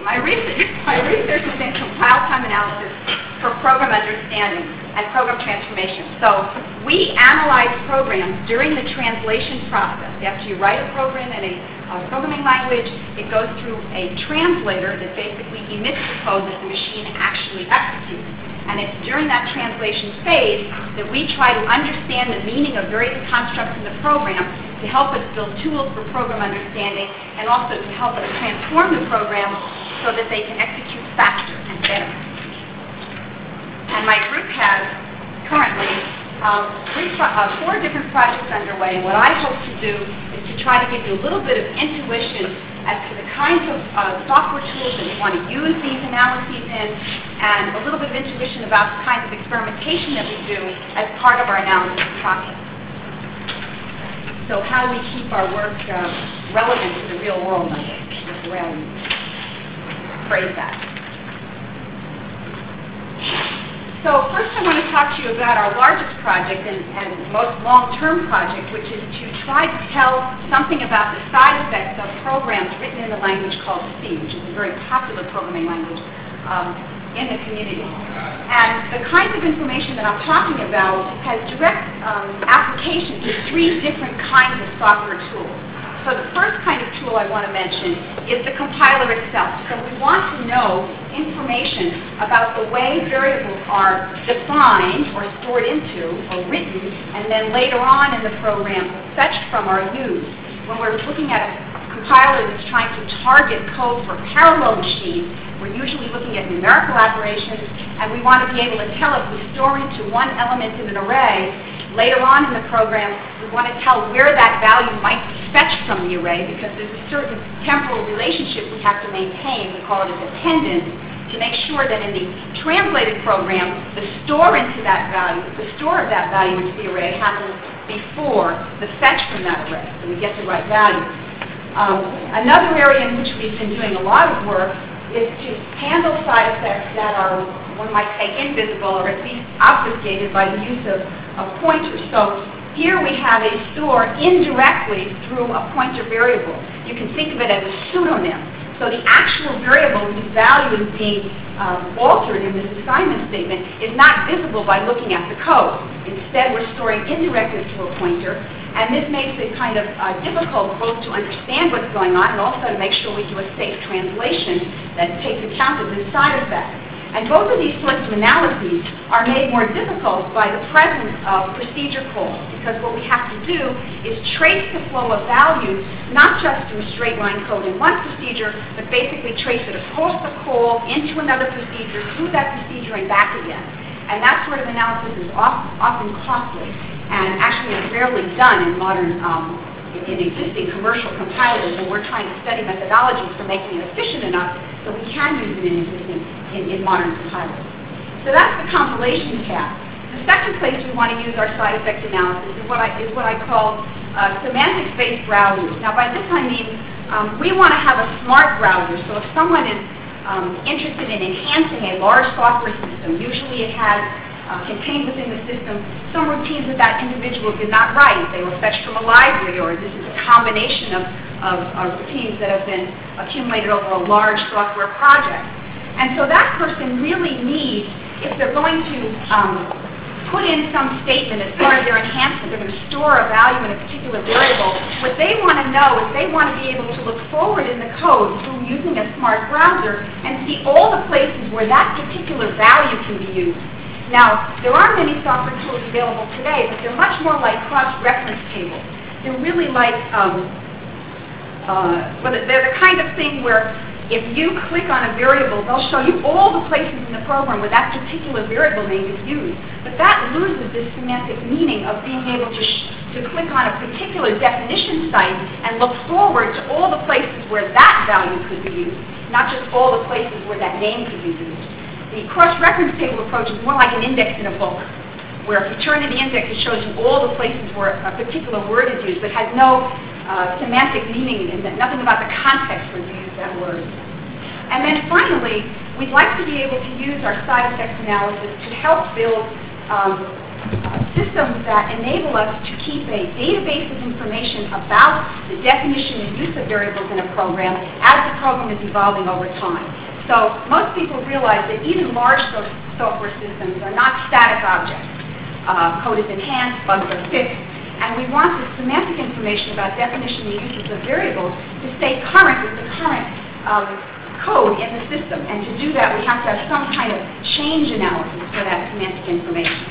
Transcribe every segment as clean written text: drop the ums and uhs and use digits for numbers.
My research was in compile time analysis for program understanding and program transformation. So we analyze programs during the translation process. After you write a program in a programming language, it goes through a translator that basically emits the code that the machine actually executes. And it's during that translation phase that we try to understand the meaning of various constructs in the program to help us build tools for program understanding and also to help us transform the program so that they can execute faster and better. And my group has currently 4 different projects underway, and what I hope to do is to try to give you a little bit of intuition as to the kinds of software tools that we want to use these analyses in, and a little bit of intuition about the kinds of experimentation that we do as part of our analysis process. So how we keep our work relevant to the real world, I guess, is the way I would phrase that. So first I want to talk to you about our largest project and most long-term project, which is to try to tell something about the side effects of programs written in a language called C, which is a very popular programming language in the community. And the kinds of information that I'm talking about has direct application to 3 different kinds of software tools. So the first kind of tool I want to mention is the compiler itself. So we want to know information about the way variables are defined or stored into or written, and then later on in the program fetched from or used. When we're looking at a compiler that's trying to target code for parallel machines, we're usually looking at numerical operations, and we want to be able to tell if we store into one element in an array, later on in the program, we want to tell where that value might be fetched from the array, because there's a certain temporal relationship we have to maintain. We call it a dependence, to make sure that in the translated program, the store of that value into the array happens before the fetch from that array, so we get the right value. Another area in which we've been doing a lot of work is to handle side effects that are, one might say, invisible or at least obfuscated by the use of pointers. So here we have a store indirectly through a pointer variable. You can think of it as a pseudonym. So the actual variable whose value is being altered in this assignment statement is not visible by looking at the code. Instead, we're storing indirectly through a pointer, and this makes it kind of difficult both to understand what's going on and also to make sure we do a safe translation that takes account of this side effect. And both of these sorts of analyses are made more difficult by the presence of procedure calls, because what we have to do is trace the flow of values, not just through straight line code in one procedure, but basically trace it across the call into another procedure, through that procedure, and back again. And that sort of analysis is often costly, and actually is rarely done in modern, in existing commercial compilers, and we're trying to study methodologies for making it efficient enough so we can use it in modern compilers. So that's the compilation task. The second place we want to use our side effect analysis is what I call semantics-based browsers. Now by this I mean we want to have a smart browser, so if someone is interested in enhancing a large software system, usually it has contained within the system some routines that individual did not write. They were fetched from a library, or this is a combination of routines that have been accumulated over a large software project. And so that person really needs, if they're going to put in some statement as part of their enhancement, they're going to store a value in a particular variable, what they want to know is they want to be able to look forward in the code through using a smart browser and see all the places where that particular value can be used. Now, there are many software tools available today, but they're much more like cross-reference tables. They're really like, they're the kind of thing where if you click on a variable, they'll show you all the places in the program where that particular variable name is used. But that loses this semantic meaning of being able to click on a particular definition site and look forward to all the places where that value could be used, not just all the places where that name could be used. The cross-reference table approach is more like an index in a book, where if you turn to the index, it shows you all the places where a particular word is used, but has no semantic meaning and nothing about the context where you use that word. And then finally, we'd like to be able to use our side effects analysis to help build systems that enable us to keep a database of information about the definition and use of variables in a program as the program is evolving over time. So most people realize that even large software systems are not static objects. Code is enhanced, bugs are fixed, and we want the semantic information about definition and uses of variables to stay current with the current code in the system. And to do that, we have to have some kind of change analysis for that semantic information.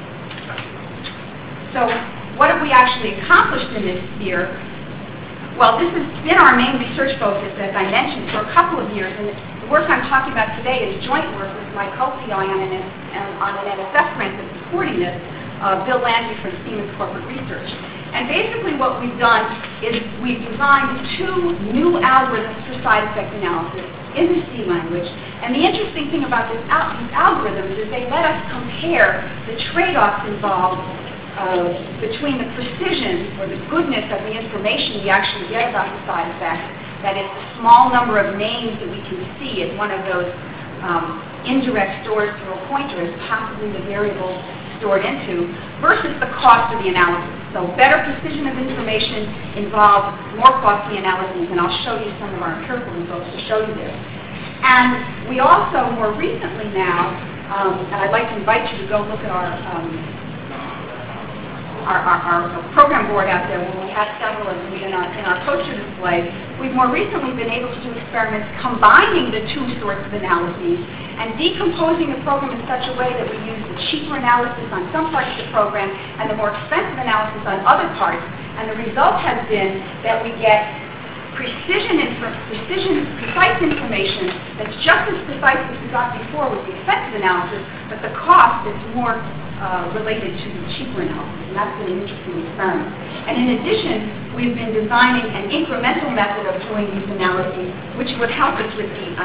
So what have we actually accomplished in this sphere? Well, this has been our main research focus, as I mentioned, for a couple of years. And the work I'm talking about today is joint work with my co-PI on an NSF grant that's supporting this, Bill Landry from Siemens Corporate Research. And basically what we've done is we've designed 2 new algorithms for side effect analysis in the C language. And the interesting thing about these algorithms is they let us compare the trade-offs involved between the precision or the goodness of the information we actually get about the side effects, that is the small number of names that we can see as one of those indirect stores through a pointer as possibly the variable stored into, versus the cost of the analysis. So better precision of information involves more costly analyses, and I'll show you some of our empirical results to show you this. And we also, more recently now, and I'd like to invite you to go look at our program board out there, where we have several of them in our poster display. We've more recently been able to do experiments combining the 2 sorts of analyses and decomposing the program in such a way that we use the cheaper analysis on some parts of the program and the more expensive analysis on other parts. And the result has been that we get precise information that's just as precise as we got before with the expensive analysis, but the cost is more related to the cheaper analysis, and that's been an interesting experiment. And in addition, we've been designing an incremental method of doing these analyses, which would help us with the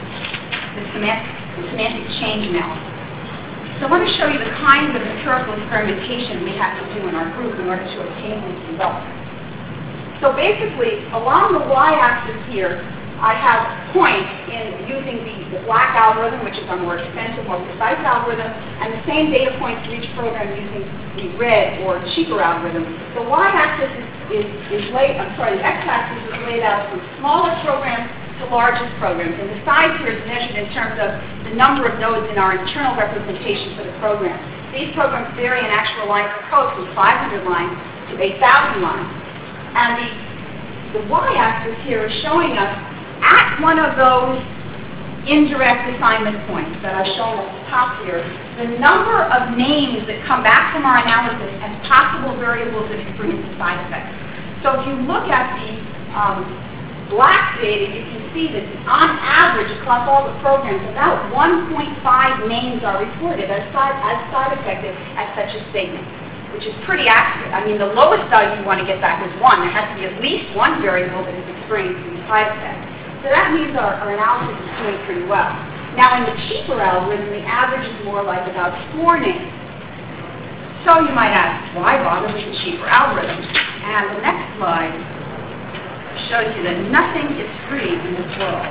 semantic change analysis. So I want to show you the kinds of empirical experimentation we have to do in our group in order to obtain these results. So basically, along the y-axis here, I have points in using the black algorithm, which is our more expensive, more precise algorithm, and the same data points for each program using the red or cheaper algorithm. The y-axis the x-axis is laid out from smallest programs to largest programs, and the size here is measured in terms of the number of nodes in our internal representation for the program. These programs vary in actual lines of code from 500 lines to 8,000 lines. And the y-axis here is showing us at one of those indirect assignment points that I've shown at the top here, the number of names that come back from our analysis as possible variables that experience a side effect. So if you look at the black data, you can see that on average across all the programs, about 1.5 names are reported as side effective as such a statement, which is pretty accurate. I mean, the lowest value you want to get back is 1. There has to be at least one variable that is experiencing a side effect. So that means our analysis is doing pretty well. Now, in the cheaper algorithm, the average is more like about 4 names. So you might ask, why bother with the cheaper algorithm? And the next slide shows you that nothing is free in this world.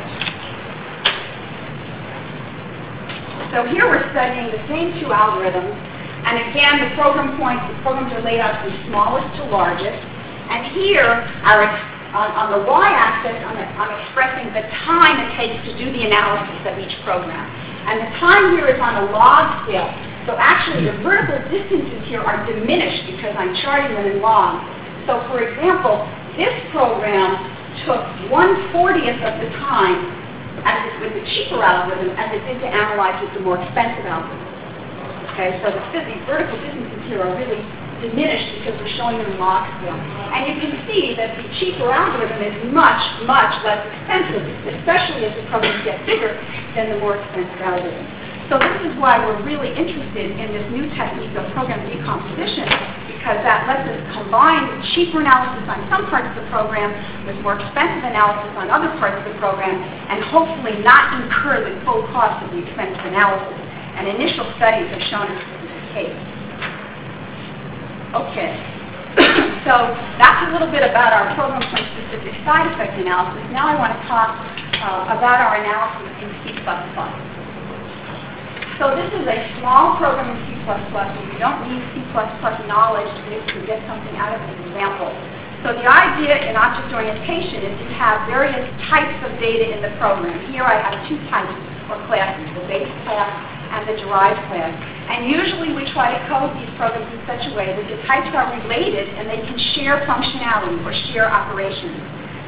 So here we're studying the same 2 algorithms. And again, the programs are laid out from smallest to largest. And here, on the y-axis, I'm expressing the time it takes to do the analysis of each program. And the time here is on a log scale. So actually, the vertical distances here are diminished because I'm charting them in log. So for example, this program took 1/40th of the time with the cheaper algorithm as it did to analyze with the more expensive algorithm. Okay, so the vertical distances here are really diminished because we're showing them in log scale. And you can see that the cheaper algorithm is much, much less expensive, especially as the programs get bigger than the more expensive algorithm. So this is why we're really interested in this new technique of program decomposition, because that lets us combine cheaper analysis on some parts of the program with more expensive analysis on other parts of the program, and hopefully not incur the full cost of the expensive analysis. And initial studies have shown us this is the case. Okay, so that's a little bit about our program-specific side effect analysis. Now I want to talk about our analysis in C++. So this is a small program in C++, and you don't need C++ knowledge to be able to get something out of an example. So the idea in object orientation is to have various types of data in the program. Here I have two types or classes, the base class and the derived class. And usually we try to code these programs in such a way that the types are related and they can share functionality or share operations.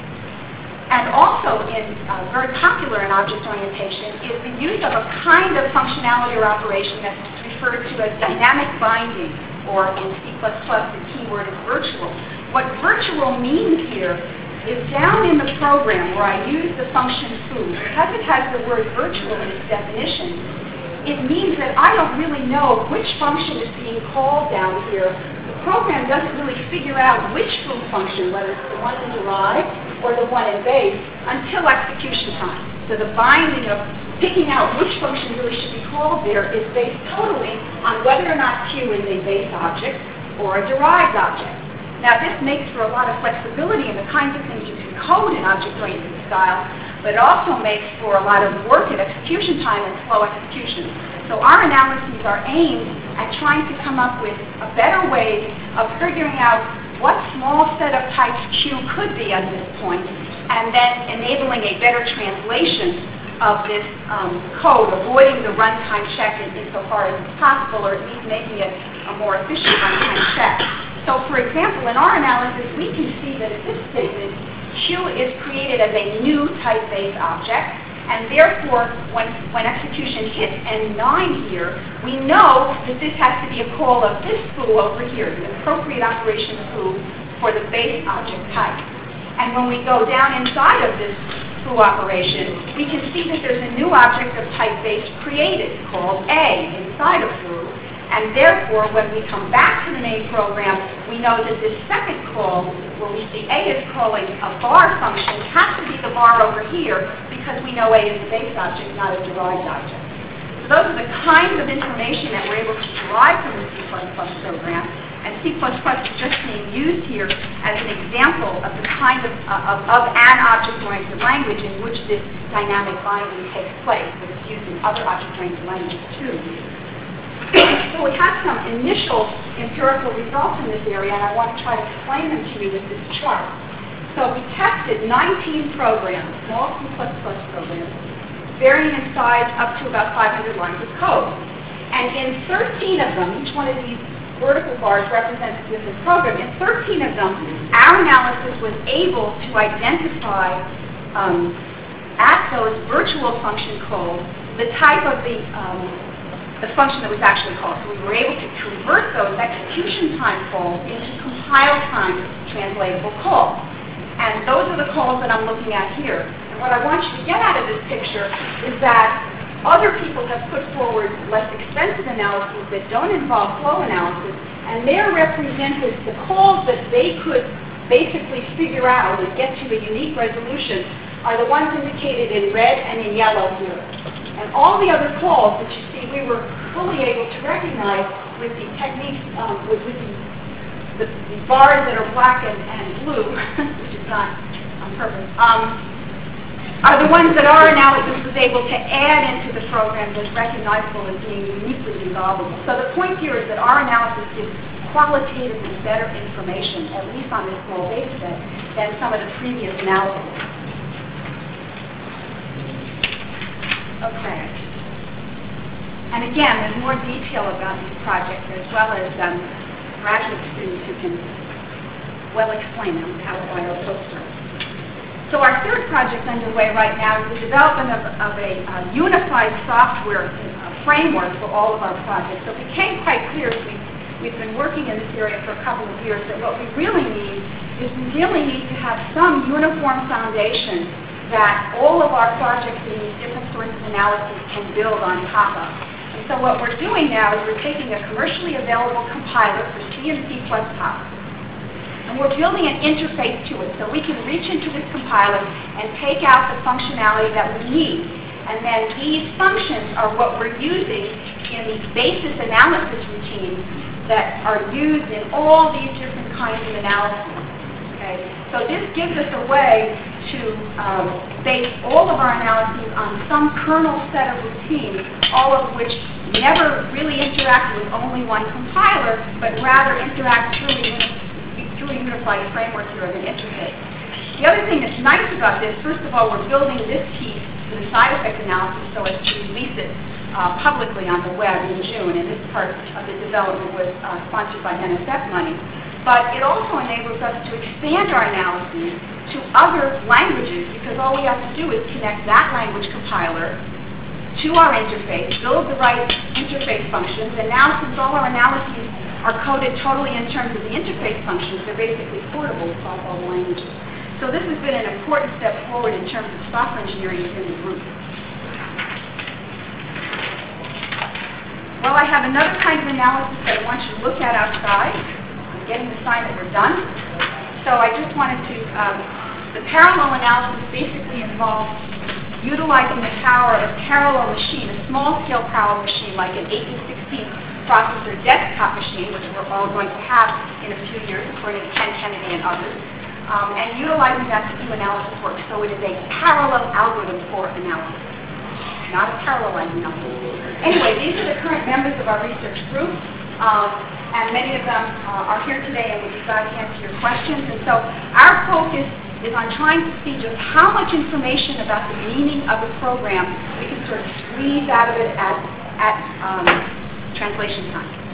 And also, very popular in object orientation is the use of a kind of functionality or operation that's referred to as dynamic binding, or in C++, the keyword is virtual. What virtual means here is down in the program where I use the function foo. Because it has the word virtual in its definition, it means that I don't really know which function is being called down here. The program doesn't really figure out which foo function, whether it's the one in derived or the one in base, until execution time. So the binding of picking out which function really should be called there is based totally on whether or not Q is a base object or a derived object. Now this makes for a lot of flexibility in the kinds of things you can code in object-oriented style, but it also makes for a lot of work at execution time and slow execution. So our analyses are aimed at trying to come up with a better way of figuring out what small set of types Q could be at this point, and then enabling a better translation of this code, avoiding the runtime check insofar as it's possible, or at least making it a more efficient runtime check. So for example, in our analysis, we can see that at this statement, Q is created as a new type-based object, and therefore, when execution hits N9 here, we know that this has to be a call of this foo over here, the appropriate operation foo for the base object type. And when we go down inside of this foo operation, we can see that there's a new object of type base created called A inside of foo. And therefore, when we come back to the main program, we know that this second call, where we see A is calling a var function, has to be the var over here, because we know A is a base object, not a derived object. So those are the kinds of information that we're able to derive from the C++ program. And C++ is just being used here as an example of the kind of an object-oriented language in which this dynamic binding takes place, but it's used in other object-oriented languages too. So we have some initial empirical results in this area, and I want to try to explain them to you with this chart. So we tested 19 programs, small C++ programs, varying in size up to about 500 lines of code. And in 13 of them, each one of these vertical bars represents a different program. In 13 of them, our analysis was able to identify at those virtual function calls the type of the function that was actually called. So we were able to convert those execution time calls into compile time translatable calls. And those are the calls that I'm looking at here. And what I want you to get out of this picture is that other people have put forward less expensive analyses that don't involve flow analysis, and they're represented, the calls that they could basically figure out and get to a unique resolution are the ones indicated in red and in yellow here. And all the other calls that you see, we were fully able to recognize with the techniques, with the bars that are black and blue, which is not on purpose, are the ones that our analysis was able to add into the program as recognizable as being uniquely resolvable. So the point here is that our analysis gives qualitatively better information, at least on this small data set, than some of the previous analyses. Okay. And again, there's more detail about these projects, as well as graduate students who can well explain them how to write our poster. So our third project underway right now is the development of a unified software framework for all of our projects. So it became quite clear as we've been working in this area for a couple of years that what we really need is we really need to have some uniform foundation that all of our projects in these different sorts of analyses can build on top of. And so what we're doing now is we're taking a commercially available compiler for C and C++, and we're building an interface to it so we can reach into this compiler and take out the functionality that we need. And then these functions are what we're using in these basis analysis routines that are used in all these different kinds of analyses. Okay? So this gives us a way to base all of our analyses on some kernel set of routines, all of which never really interact with only one compiler, but rather interact through a unified framework here of an interface. The other thing that's nice about this, first of all, we're building this piece in the side effect analysis so as to release it publicly on the web in June, and this part of the development was sponsored by NSF money. But it also enables us to expand our analyses to other languages, because all we have to do is connect that language compiler to our interface, build the right interface functions, and now since all our analyses are coded totally in terms of the interface functions, they're basically portable across all the languages. So this has been an important step forward in terms of software engineering within the group. Well, I have another kind of analysis that I want you to look at outside. I'm getting the sign that we're done. So I just wanted to, the parallel analysis basically involves utilizing the power of a parallel machine, a small-scale parallel machine like an 1816 processor desktop machine, which we're all going to have in a few years, according to Ken Kennedy and others, and utilizing that to do analysis work. So it is a parallel algorithm for analysis, not a parallelizing algorithm. Anyway, these are the current members of our research group, and many of them are here today and would be glad to answer your questions. And so our focus is on trying to see just how much information about the meaning of a program we can sort of squeeze out of it at translation time.